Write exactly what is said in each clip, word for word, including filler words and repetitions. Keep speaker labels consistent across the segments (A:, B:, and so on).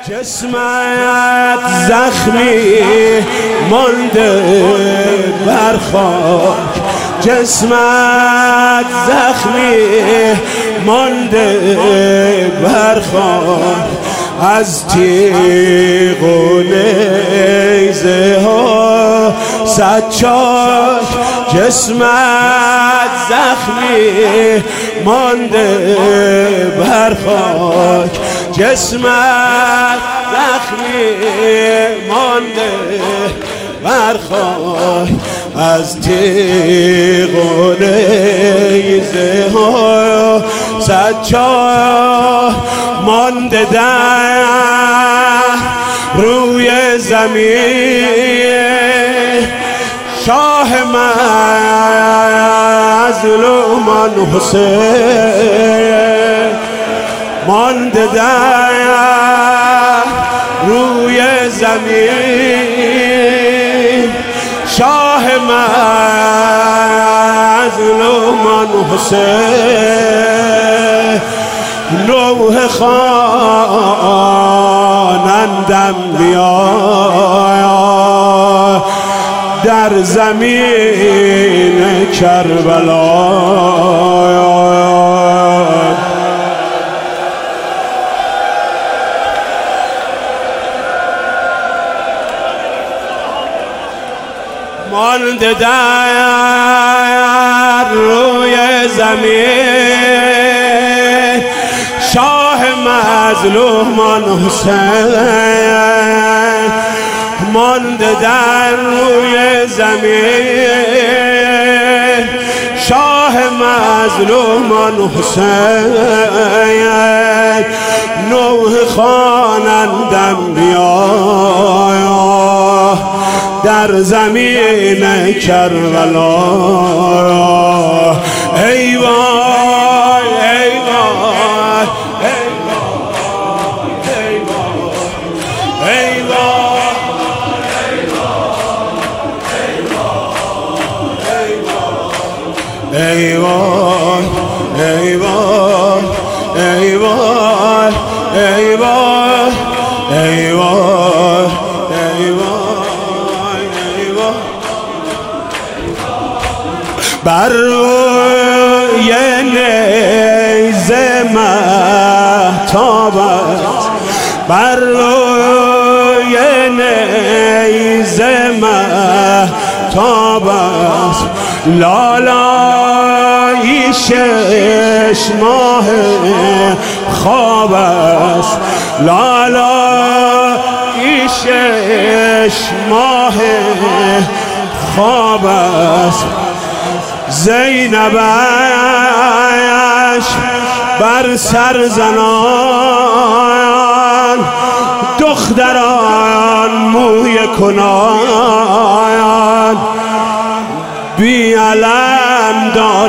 A: جسمت زخمی مانده بر خاک، جسمت زخمی مانده بر خاک، از تیغ و نیزه ها صد چاک. جسمت زخمی مانده بر خاک، جسمت زخمی مانده بر خاک، از تیغ و نیزه ها صد چاک مانده در روی زمین. شاه مظلومان حسین مانده در روی زمین. شاه مظلومان حسین نوح خوانندم بیاید در زمین کربلا. مانده در روی زمین. شاه مظلومان حسین مانده در روی زمین. شاه مظلومان حسین نوح خوانندم بیاید در زمین کربلا. ای وای ای وای ای وای ای وای ای وای ای وای ای وای ای وای ای وای ای وای. بر روی نیزه مهتابت، بر روی نیزه مهتابت، لالایی شش ماه خواب است، لالایی شش ماه خواب است. زینبش بر سر زنان، دختران موی کنان، بی علم دار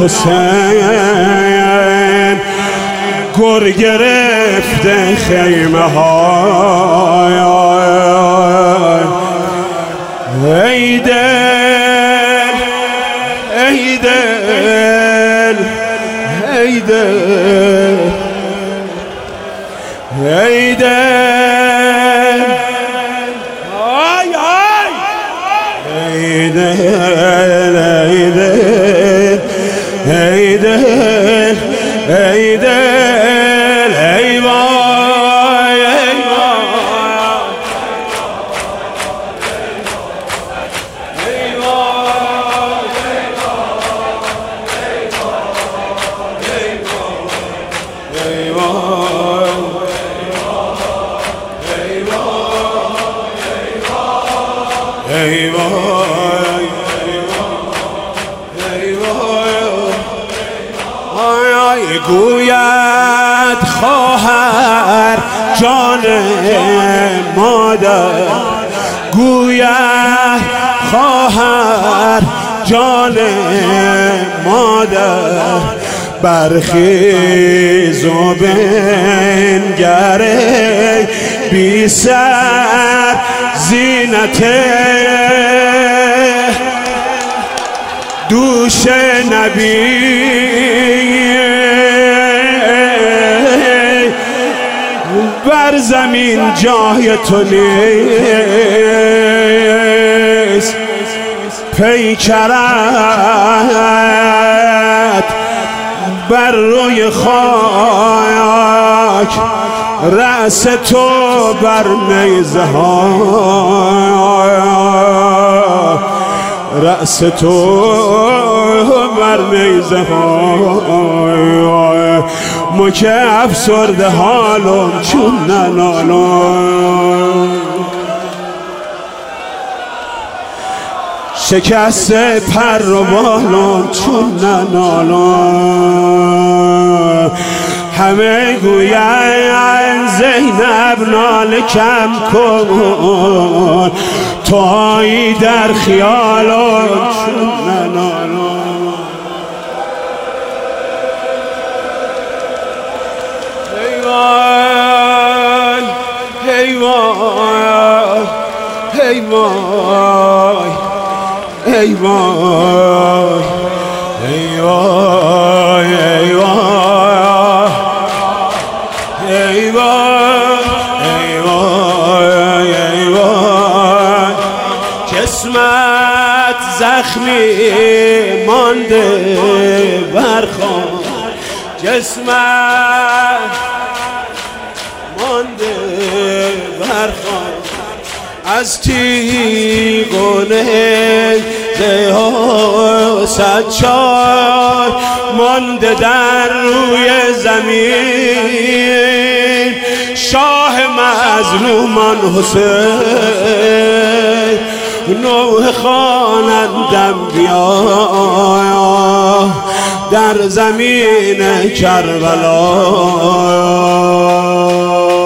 A: حسین گر گرفته خیمه های. ای دل ای دل ای دل ای دل آی آی ای دل ای دل ای دل ای دل ای وای ای ای وای ای وای. گوید خواهر جان مادر، گوید خواهر جان مادر، برخیز و بنگره بی سر زینت دوش نبی. بر در زمین جای تو نیست، پیکرت بر روی خاک، رأس تو بر نیزه ها، رأس تو بر نیزه ها. ما که افسرده حالم چون ننالم، شکسته پر و بالم چون ننالم. همه گوین زینب ناله کم کن، تویی در خیالم چون ننالم. ای وای ای وای ای وای ای وای ای وای ای وای ای وای ای وای ای وای. جسمت زخمی مانده بر خاک، جسمت مانده بر خاک، از تیغونه زها صد چار مانده در روی زمین. شاه مظلومان حسین نوح خوانندم بیا، در زمین کربلا.